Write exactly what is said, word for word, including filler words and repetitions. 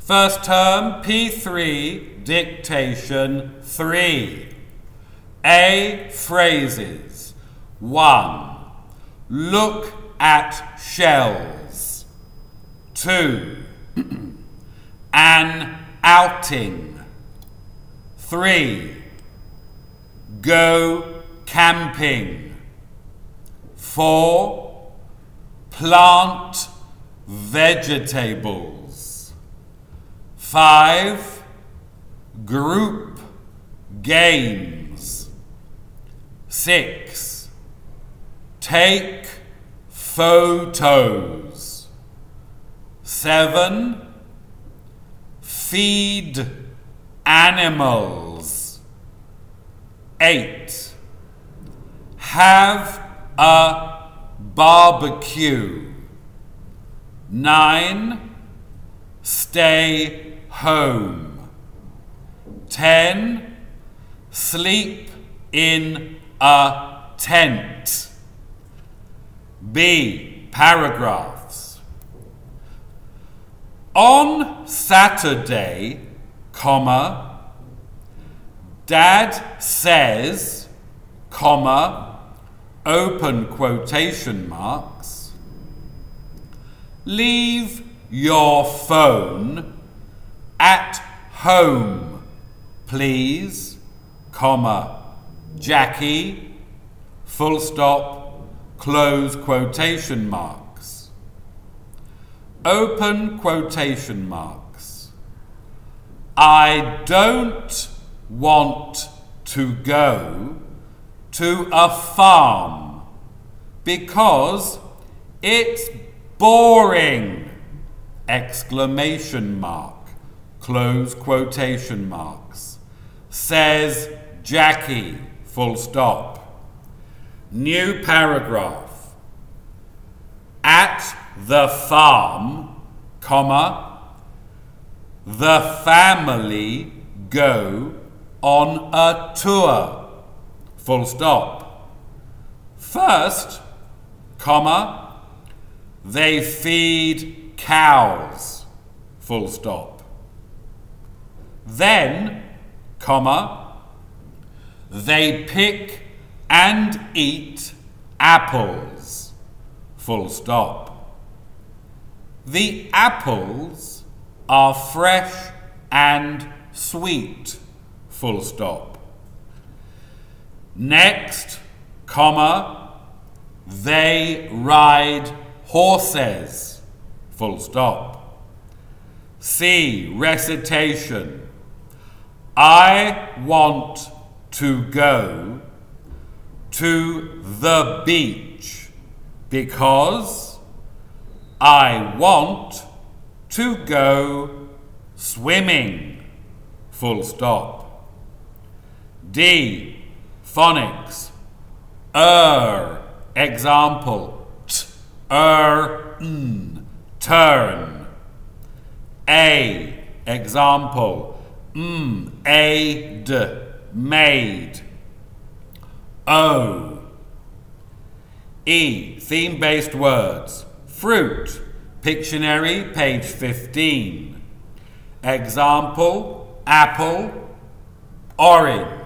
First term, P three, dictation three. A. Phrases. one. Look at shells. two. An outing. three. Go camping. four. Plant vegetables. five. Group games. six. Take photos. seven. Feed animals. eight. Have a barbecue. nine. Stay home. ten. Sleep in a tent. B. Paragraphs. On Saturday, comma, Dad says, comma, open quotation marks, leave your phone at home, please, comma, Jackie, full stop, close quotation marks. Open quotation marks. I don't want to go to a farm because it's boring! Exclamation mark. Close quotation marks. Says Jackie, full stop. New paragraph. At the farm, comma, the family go on a tour, full stop. First, comma, they feed cows, full stop. Then, comma, they pick and eat apples, full stop. The apples are fresh and sweet, full stop. Next, comma, they ride horses, full stop. C. Recitation. I want to go to the beach because I want to go swimming, full stop. D. Phonics. Er, example, t, er, n, turn. A, example, m, a, d, made. O. E. Theme-based words. Fruit. Pictionary, page fifteen. Example, apple, orange.